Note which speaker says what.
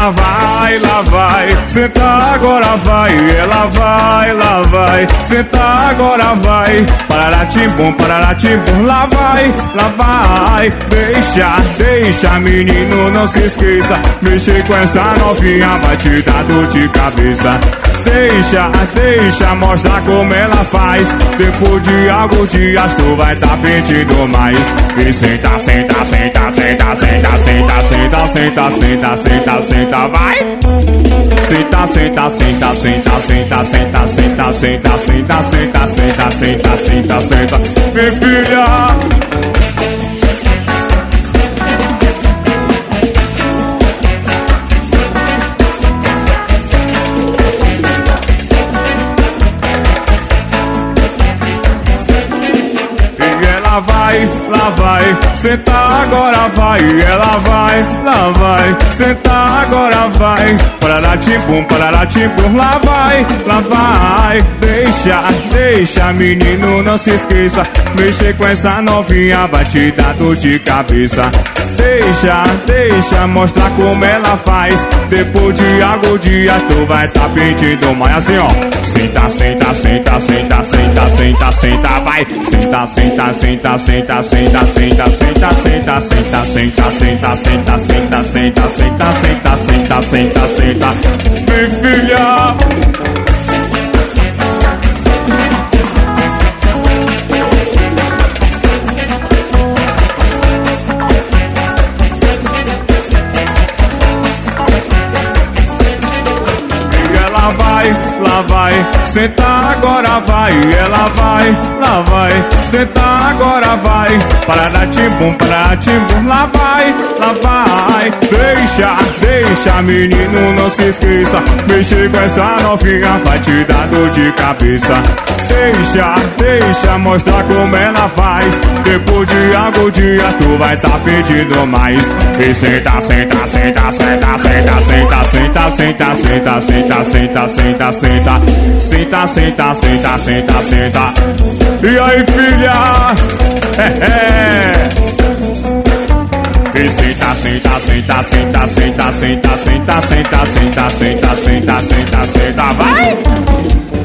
Speaker 1: lá vai, senta agora vai, ela vai, lá vai, senta agora vai, pararatimbum, lá vai, deixa menino, não se esqueça, mexer com essa novinha vai te dar dor de cabeça. Deixa, mostra como ela faz. Depois de alguns dias tu vai tá pedindo mais. E senta, vai. Senta, minha filha. Lá vai, senta agora vai, ela vai, lá vai, senta agora vai, pararatimbum, lá vai, deixa menino, não se esqueça, mexer com essa novinha vai te dar dor de cabeça. Deixa, mostrar como ela faz, depois de algum dia tu vai tá pedindo mais. Assim ó, senta, vai, senta, minha filha. Lá vai, senta agora vai, ela vai, lá vai, senta agora vai, pararatimbum, lá vai, deixa menino, não se esqueça, mexer com essa novinha vai te dar dor de cabeça. Deixa, mostrar como ela faz, depois de algum dia tu vai tá pedindo mais. E senta, senta. E aí, filha? E senta, vai!